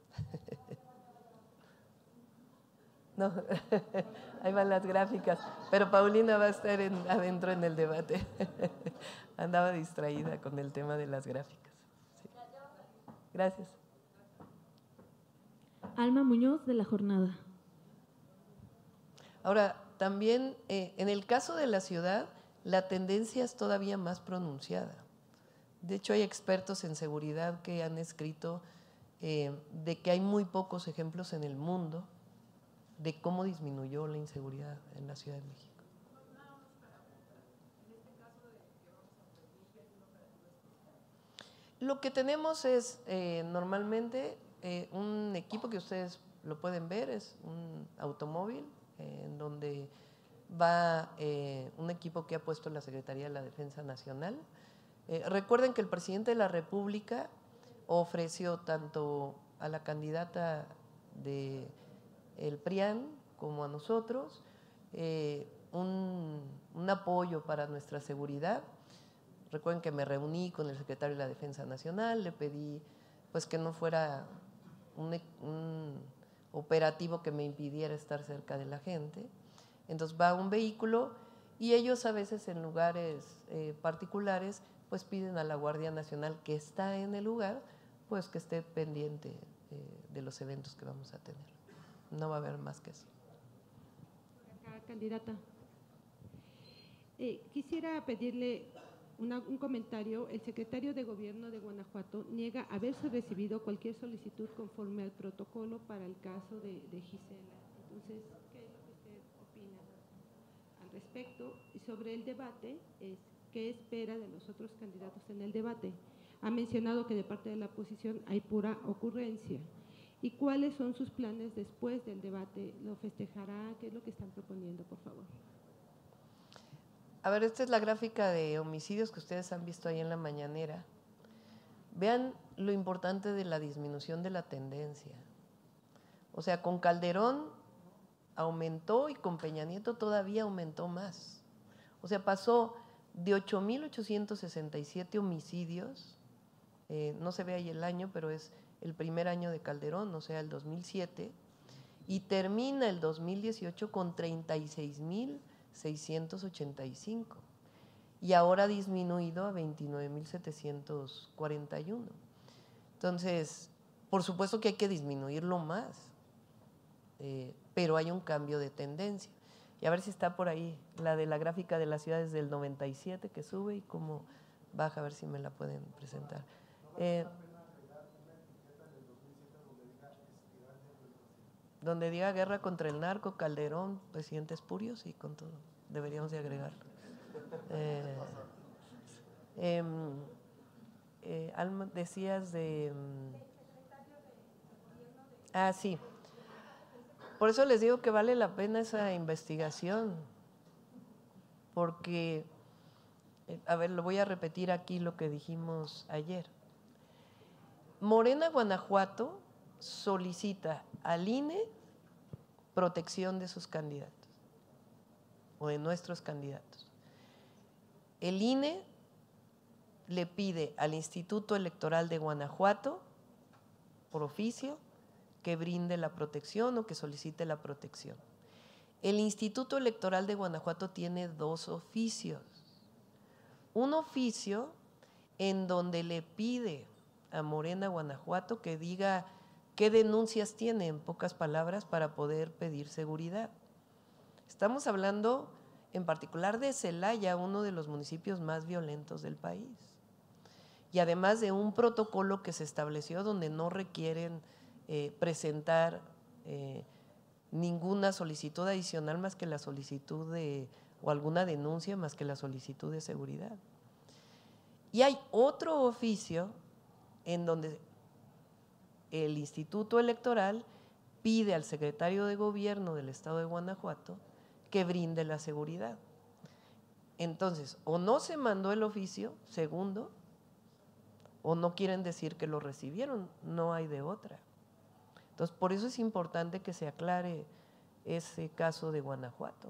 No, ahí van las gráficas, pero Paulina va a estar en, adentro en el debate. Andaba distraída con el tema de las gráficas. Sí. Gracias. Alma Muñoz, de La Jornada. Ahora, también eh, en el caso de la ciudad, la tendencia es todavía más pronunciada. De hecho, hay expertos en seguridad que han escrito eh, de que hay muy pocos ejemplos en el mundo de cómo disminuyó la inseguridad en la Ciudad de México. Lo que tenemos es eh, normalmente eh, un equipo que ustedes lo pueden ver, es un automóvil eh, en donde va eh, un equipo que ha puesto la Secretaría de la Defensa Nacional. Eh, recuerden que el presidente de la República ofreció tanto a la candidata de el P R I A N como a nosotros, eh, un, un apoyo para nuestra seguridad. Recuerden que me reuní con el secretario de la Defensa Nacional, le pedí pues que no fuera un, un, operativo que me impidiera estar cerca de la gente. Entonces va un vehículo y ellos a veces en lugares eh, particulares pues piden a la Guardia Nacional que está en el lugar, pues que esté pendiente eh, de los eventos que vamos a tener. No va a haber más que eso. Acá, candidata. Eh, quisiera pedirle una, un comentario. El secretario de Gobierno de Guanajuato niega haberse recibido cualquier solicitud conforme al protocolo para el caso de, de Gisela. Entonces, ¿qué es lo que usted opina al respecto? Y sobre el debate, es, ¿qué espera de los otros candidatos en el debate? Ha mencionado que de parte de la oposición hay pura ocurrencia. ¿Y cuáles son sus planes después del debate? ¿Lo festejará? ¿Qué es lo que están proponiendo, por favor? A ver, esta es la gráfica de homicidios que ustedes han visto ahí en la mañanera. Vean lo importante de la disminución de la tendencia. O sea, con Calderón aumentó y con Peña Nieto todavía aumentó más. O sea, pasó de ocho mil ochocientos sesenta y siete homicidios, eh, no se ve ahí el año, pero es el primer año de Calderón, o sea, el dos mil siete, y termina el dos mil dieciocho con treinta y seis mil seiscientos ochenta y cinco y ahora ha disminuido a veintinueve mil setecientos cuarenta y uno. Entonces, por supuesto que hay que disminuirlo más, eh, pero hay un cambio de tendencia. Y a ver si está por ahí la de la gráfica de las ciudades del noventa y siete que sube y cómo baja, a ver si me la pueden presentar. Eh, donde diga guerra contra el narco, Calderón, presidente Espurio, sí, con todo, deberíamos de agregarlo. Eh, eh, eh, Alma, decías de… Ah, sí. Por eso les digo que vale la pena esa investigación, porque, eh, a ver, lo voy a repetir aquí lo que dijimos ayer. Morena Guanajuato solicita al I N E protección de sus candidatos o de nuestros candidatos. El I N E le pide al Instituto Electoral de Guanajuato, por oficio, que brinde la protección o que solicite la protección. El Instituto Electoral de Guanajuato tiene dos oficios. Un oficio en donde le pide a Morena Guanajuato que diga qué denuncias tiene, en pocas palabras, para poder pedir seguridad. Estamos hablando en particular de Celaya, uno de los municipios más violentos del país. Y además de un protocolo que se estableció donde no requieren eh, presentar eh, ninguna solicitud adicional más que la solicitud de, o alguna denuncia más que la solicitud de seguridad. Y hay otro oficio en donde el Instituto Electoral pide al secretario de Gobierno del Estado de Guanajuato que brinde la seguridad. Entonces, o no se mandó el oficio, segundo, o no quieren decir que lo recibieron, no hay de otra. Entonces, por eso es importante que se aclare ese caso de Guanajuato.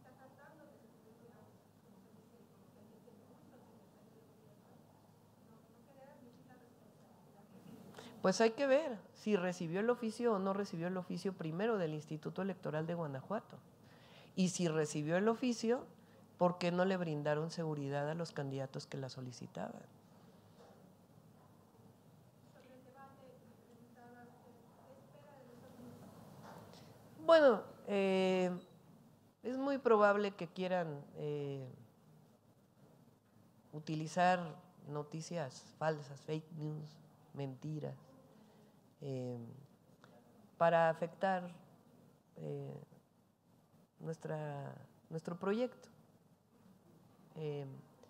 Pues hay que ver si recibió el oficio o no recibió el oficio primero del Instituto Electoral de Guanajuato. Y si recibió el oficio, ¿por qué no le brindaron seguridad a los candidatos que la solicitaban? Bueno, eh, es muy probable que quieran eh, utilizar noticias falsas, fake news, mentiras, eh, para afectar eh, nuestra, nuestro proyecto. Eh,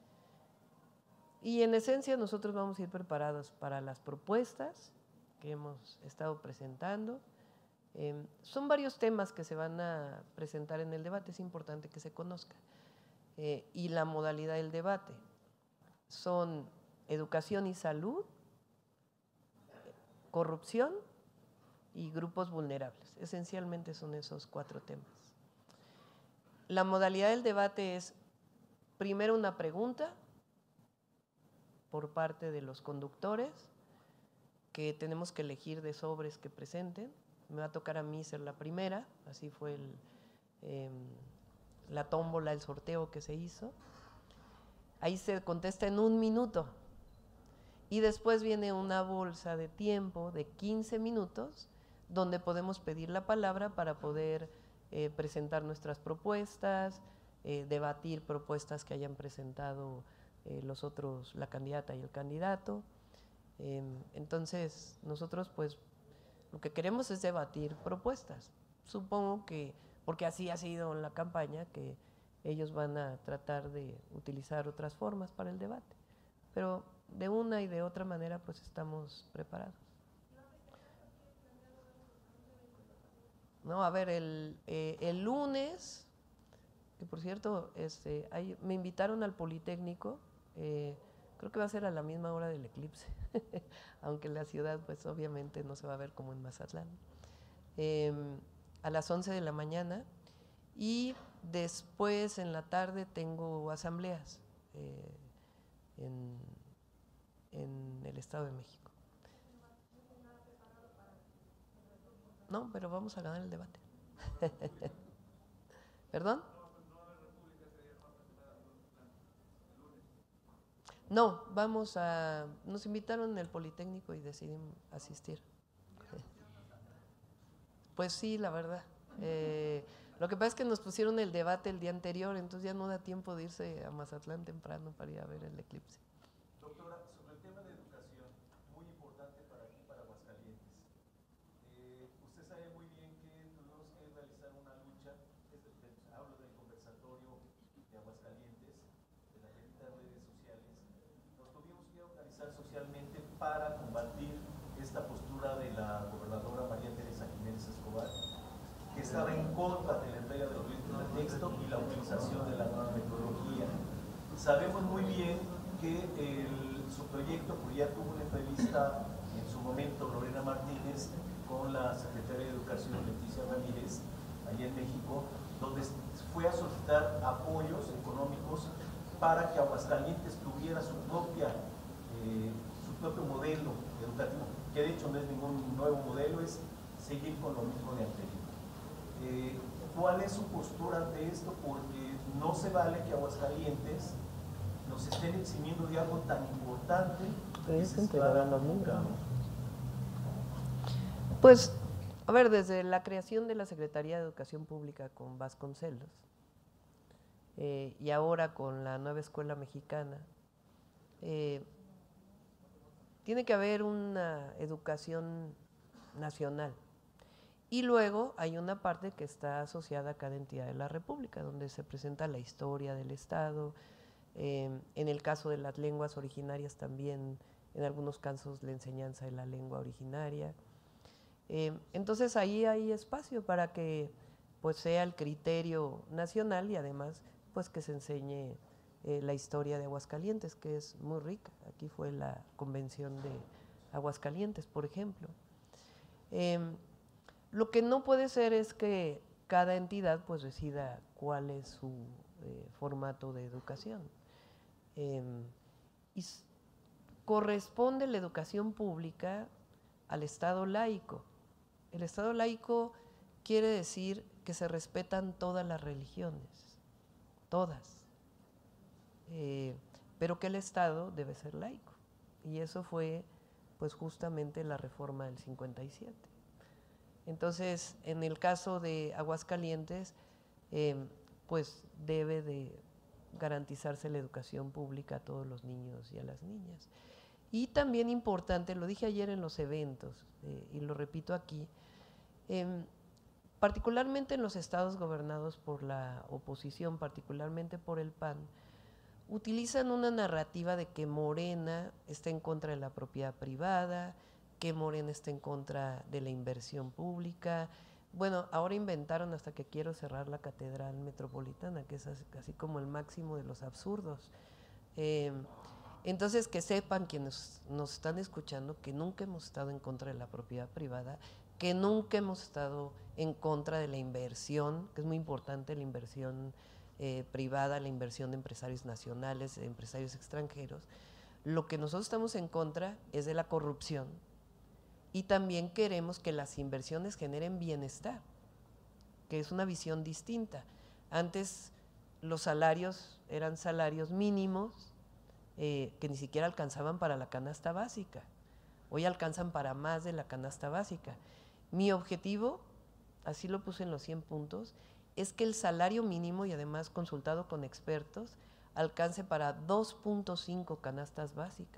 y en esencia nosotros vamos a ir preparados para las propuestas que hemos estado presentando. Eh, son varios temas que se van a presentar en el debate, es importante que se conozca. Eh, y la modalidad del debate son educación y salud, corrupción y grupos vulnerables. Esencialmente son esos cuatro temas. La modalidad del debate es primero una pregunta por parte de los conductores, que tenemos que elegir de sobres que presenten. me va a tocar a mí ser la primera, así fue el, eh, la tómbola, el sorteo que se hizo. Ahí se contesta en un minuto y después viene una bolsa de tiempo de quince minutos donde podemos pedir la palabra para poder eh, presentar nuestras propuestas, eh, debatir propuestas que hayan presentado eh, los otros, la candidata y el candidato. Eh, entonces, nosotros pues lo que queremos es debatir propuestas. Supongo que, porque así ha sido en la campaña, que ellos van a tratar de utilizar otras formas para el debate. Pero de una y de otra manera pues estamos preparados. No, a ver, el, eh, el lunes, que por cierto, este, hay, me invitaron al Politécnico, eh, creo que va a ser a la misma hora del eclipse, aunque la ciudad pues obviamente no se va a ver como en Mazatlán, eh, a las once de la mañana, y después en la tarde tengo asambleas eh, en, en el Estado de México. No, pero vamos a ganar el debate. ¿Perdón? No, vamos a… Nos invitaron en el Politécnico y decidimos asistir. Pues sí, la verdad. Eh, lo que pasa es que nos pusieron el debate el día anterior, entonces ya no da tiempo de irse a Mazatlán temprano para ir a ver el eclipse. Doctora, sobre el tema de educación, muy importante para aquí, para Aguascalientes. Eh, usted sabe muy bien que tuvimos que realizar una lucha, es de, de, hablo del conversatorio de Aguascalientes, de las benditas redes sociales, nos tuvimos que organizar socialmente para combatir esta postura de la gobernadora María Teresa Jiménez Escobar, que estaba en contra de la entrega de los libros de texto y la utilización de la nueva metodología. Sabemos muy bien que el, su proyecto, pues ya tuvo una entrevista en su momento Lorena Martínez con la secretaria de Educación Leticia Ramírez, allá en México, donde fue a solicitar apoyos económicos para que Aguascalientes tuviera su propia, eh, su propio modelo educativo, que de hecho no es ningún nuevo modelo, es seguir con lo mismo de anterior. Eh, ¿Cuál es su postura ante esto? Porque no se vale que Aguascalientes nos estén eximiendo de algo tan importante que es estar nunca. Pues, a ver, desde la creación de la Secretaría de Educación Pública con Vasconcelos eh, y ahora con la nueva escuela mexicana, eh, tiene que haber una educación nacional. Y luego hay una parte que está asociada a cada entidad de la República, donde se presenta la historia del Estado, eh, en el caso de las lenguas originarias también, en algunos casos la enseñanza de la lengua originaria. Eh, entonces ahí hay espacio para que pues sea el criterio nacional y además pues que se enseñe eh, la historia de Aguascalientes, que es muy rica. Aquí fue la convención de Aguascalientes, por ejemplo. Eh, Lo que no puede ser es que cada entidad pues decida cuál es su eh, formato de educación. Eh, y corresponde la educación pública al Estado laico. El Estado laico quiere decir que se respetan todas las religiones, todas, eh, pero que el Estado debe ser laico. Y eso fue pues justamente la reforma del cincuenta y siete. Entonces, en el caso de Aguascalientes, eh, pues debe de garantizarse la educación pública a todos los niños y a las niñas. Y también importante, lo dije ayer en los eventos, eh, y lo repito aquí, eh, particularmente en los estados gobernados por la oposición, particularmente por el P A N, utilizan una narrativa de que Morena está en contra de la propiedad privada, que Morena está en contra de la inversión pública. Bueno, ahora inventaron hasta que quiero cerrar la Catedral Metropolitana, que es así, así como el máximo de los absurdos. Eh, entonces, que sepan quienes nos están escuchando que nunca hemos estado en contra de la propiedad privada, que nunca hemos estado en contra de la inversión, que es muy importante la inversión eh, privada, la inversión de empresarios nacionales, de empresarios extranjeros. Lo que nosotros estamos en contra es de la corrupción y también queremos que las inversiones generen bienestar, que es una visión distinta. Antes los salarios eran salarios mínimos eh, que ni siquiera alcanzaban para la canasta básica. Hoy alcanzan para más de la canasta básica. Mi objetivo, así lo puse en los cien puntos, es que el salario mínimo, y además consultado con expertos, alcance para dos punto cinco canastas básicas.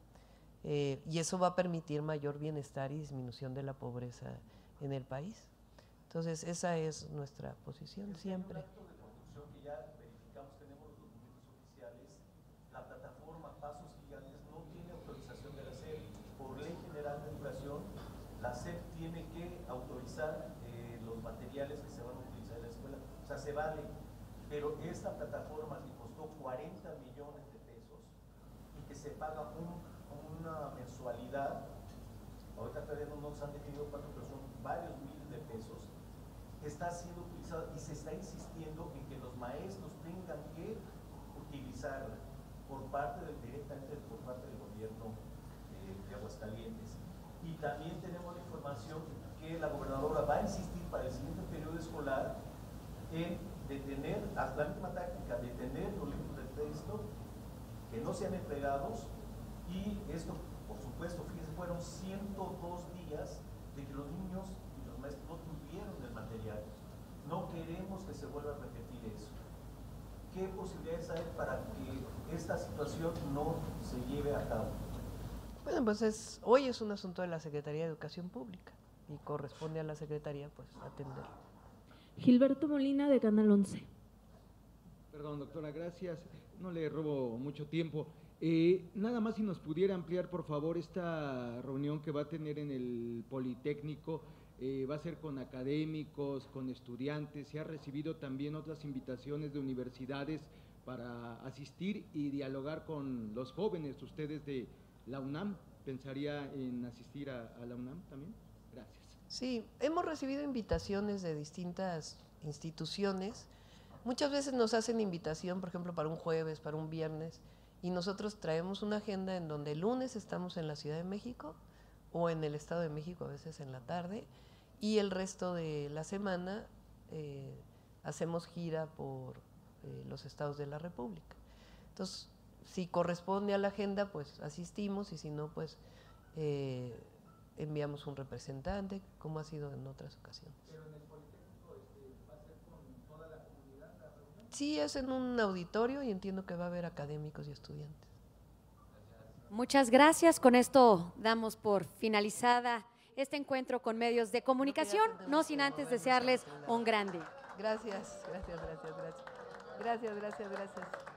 Eh, y eso va a permitir mayor bienestar y disminución de la pobreza en el país. Entonces, esa es nuestra posición siempre. En un acto de producción que ya verificamos, tenemos los documentos oficiales, la plataforma Pasos Gigantes no tiene autorización de la S E P. Por Ley General de Educación, la S E P tiene que autorizar eh, los materiales que se van a utilizar en la escuela. O sea, se vale, pero esta plataforma que costó cuarenta millones de pesos y que se paga un, una mensualidad, ahorita todavía no nos han definido cuánto, pero son varios miles de pesos, está siendo utilizada y se está insistiendo en que los maestros tengan que utilizarla por parte del, directamente por parte del gobierno eh, de Aguascalientes. Y también tenemos la información que la gobernadora va a insistir para el siguiente periodo escolar en detener, hasta la misma táctica, detener los libros de texto que no sean entregados, y esto, por supuesto, fíjense, fueron ciento dos días de que los niños y los maestros no tuvieron el material. No queremos que se vuelva a repetir eso. ¿Qué posibilidades hay para que esta situación no se lleve a cabo? Bueno, pues es, hoy es un asunto de la Secretaría de Educación Pública y corresponde a la Secretaría pues atenderlo. Gilberto Molina, de Canal once. Perdón, doctora, gracias. No le robo mucho tiempo. Eh, nada más si nos pudiera ampliar, por favor, esta reunión que va a tener en el Politécnico. Eh, va a ser con académicos, con estudiantes. Se ha recibido también otras invitaciones de universidades para asistir y dialogar con los jóvenes. Ustedes de la UNAM, ¿pensaría en asistir a, a la UNAM también? Gracias. Sí, hemos recibido invitaciones de distintas instituciones. Muchas veces nos hacen invitación, por ejemplo, para un jueves, para un viernes, y nosotros traemos una agenda en donde el lunes estamos en la Ciudad de México o en el Estado de México, a veces en la tarde, y el resto de la semana eh, hacemos gira por eh, los estados de la República. Entonces, si corresponde a la agenda, pues asistimos, y si no, pues eh, enviamos un representante, como ha sido en otras ocasiones. ¿Pero en el Politécnico este, va a ser con toda la comunidad la reunión? Sí, es en un auditorio y entiendo que va a haber académicos y estudiantes. Muchas gracias. Con esto damos por finalizada este encuentro con medios de comunicación, no sin antes desearles un gran día. Gracias, gracias, gracias, gracias. Gracias, gracias, gracias.